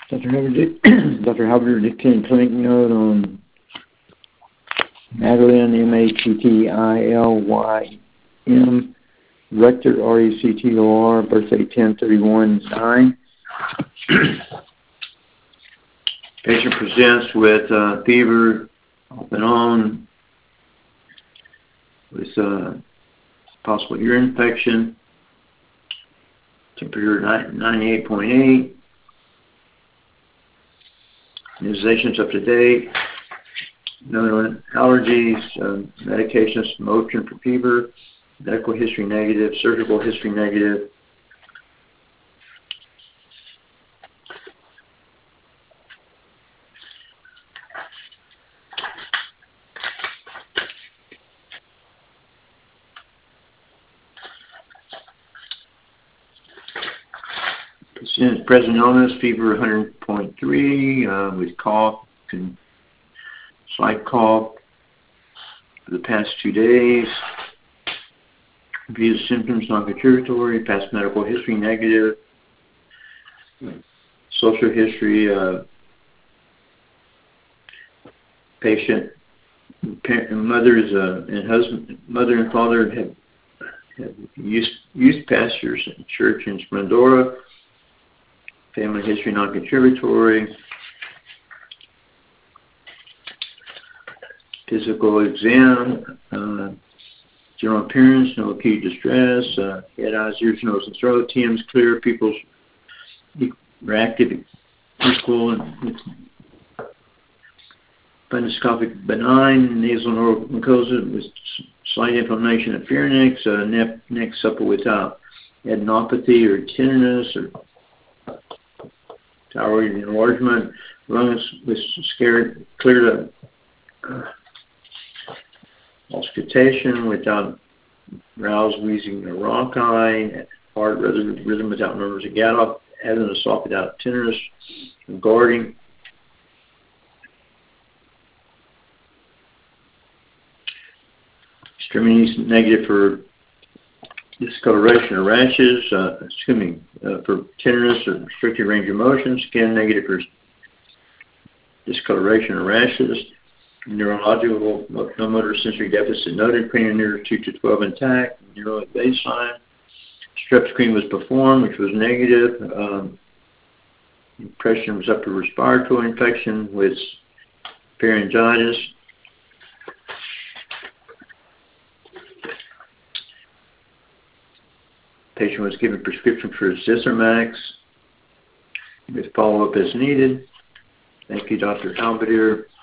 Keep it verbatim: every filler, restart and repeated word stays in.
Doctor Hubbard, Doctor Hubbard dictating clinic note on Madeline, M A T T I L Y M, Rector, R E C T O R, birthday ten thirty-one nine. Patient presents with uh, fever off and on, with uh, possible ear infection, temperature ninety-eight point eight, immunizations up to date, no allergies, uh, medications, Motrin for fever, medical history negative, surgical history negative. Present illness, fever one hundred point three, uh, with cough, and slight cough for the past two days. Views symptoms non-contributory, past medical history negative, social history, uh, patient, parent, mother's uh, and husband, mother and father have, have youth, youth pastors in church in Splendora. Family history non-contributory. Physical exam. Uh, general appearance, no acute distress. Uh, head, eyes, ears, nose, and throat. T M's clear. Pupils reactive, equal, and fundoscopic benign. Nasal mucosa with slight inflammation of pharynx. Uh, neck, neck supple without adenopathy or tenderness or thyroid enlargement, lungs with scared, cleared up, uh, auscultation without rouse, wheezing, or rhonchi, heart rhythm, rhythm without murmurs of gallop, having a soft without tenderness, and guarding. Extremities negative for discoloration or rashes, uh, excuse me, uh, for tenderness or restricted range of motion, skin negative for discoloration or rashes, neurological, no motor sensory deficit noted, cranial nerve two to twelve intact, neuro at baseline. Strep screen was performed, which was negative. Um, impression was upper respiratory infection with pharyngitis. Patient was given prescription for Zithromax with follow-up as needed. Thank you, Doctor Halberdier.